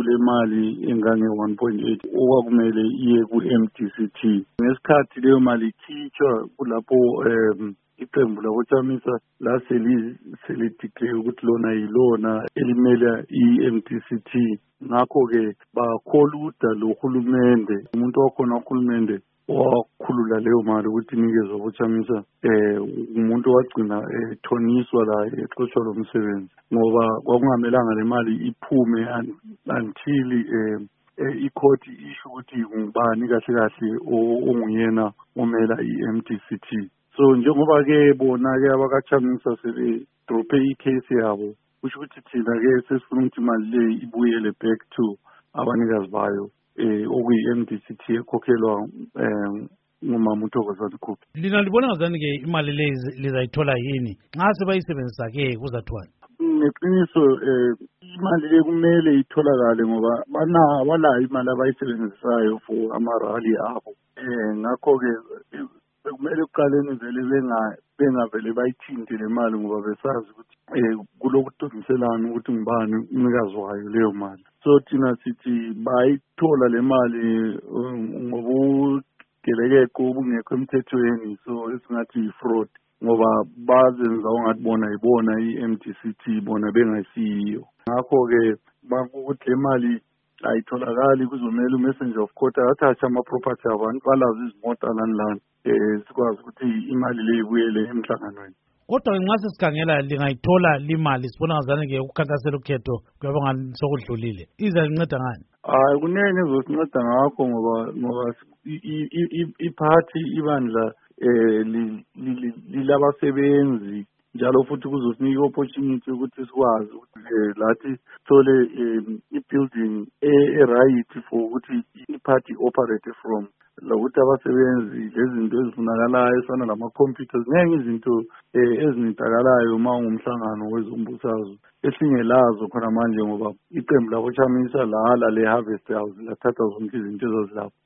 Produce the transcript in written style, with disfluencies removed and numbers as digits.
kule mali engange 1.8 okwakumele iye ku-MDCT. Ngesikhathi leyo mali ikhitshwa kulapho iqembu laboChamisa selideclare ukuthi lona yilona elimele i-MDCT. Ngakho-ke bakholuda lo hulumende, umuntu wakhona uhulumende wakhulula leyo mali ukuthi inikezwe aboChamisa, umuntu wagcina ethoniswa la exoshwa lo msebenzi ngoba kwakungamelanga le mali iphume until ikhoti isho ukuthi ngubani kahle kahle onguyena omela i-MDCT. So njengoba-ke bona-ke abakaChamisa sebedrophe i-case yabo, kusho ukuthi thina-ke sesifuna ukuthi imali le ibuyele back to abanikazi bayo okuyi-MDCT ekhokhelwa ngumama uThokozani Khubhi. Lina libona ngazani-ke imali le lizayithola yini nxa sebayisebenzisa-ke kuzathwani? Ngeqiniso imali le kumele itholakale ngoba banayo imali abayisebenzisayo for amarali abo. Ngakho-ke kumele kuqaleni vele bengavele bayithinte le mali ngoba besazi ukuthi kulokudonselana ukuthi ngubani umnikazi wayo leyo mali. So thina sithi bayithola le mali ngobugelekeko obungekho emthethweni, so esingathi yi-fraud ngoba bazenza ongathi bona yibona i-MDCT bona bengayisiyo. Ngakho-ke bakuthi le mali ayitholakali, kuzomela u-messenger of court athathe ama-property abantu balazo izimota lani sikwazi ukuthi imali le ibuyele emhlanganweni. Kodwa nxa sesikhangela lingayithola limali sibona ngazani-ke ukukhankasela ukhetho kuyaba ngani sokudlulile, izalinceda ngani? Kunenge ezosinceda ngakho ngoba iphathi ibandla lilabasebenzi njalo futhi kuzosinika i-opportunity ukuthi sikwazi ukuthi lathi sithole i-building e-right for ukuthi iphathi operate from, lokuthi abasebenzi lezinto ezifunakalayo esana lama-computers ngeke izinto ezinintakalayo uma ungumhlangano wezombusazwe esingelazo khona manje ngoba iqembu laboChamisa lala le-Harvest House lathatha zonke izinto ezazilapho.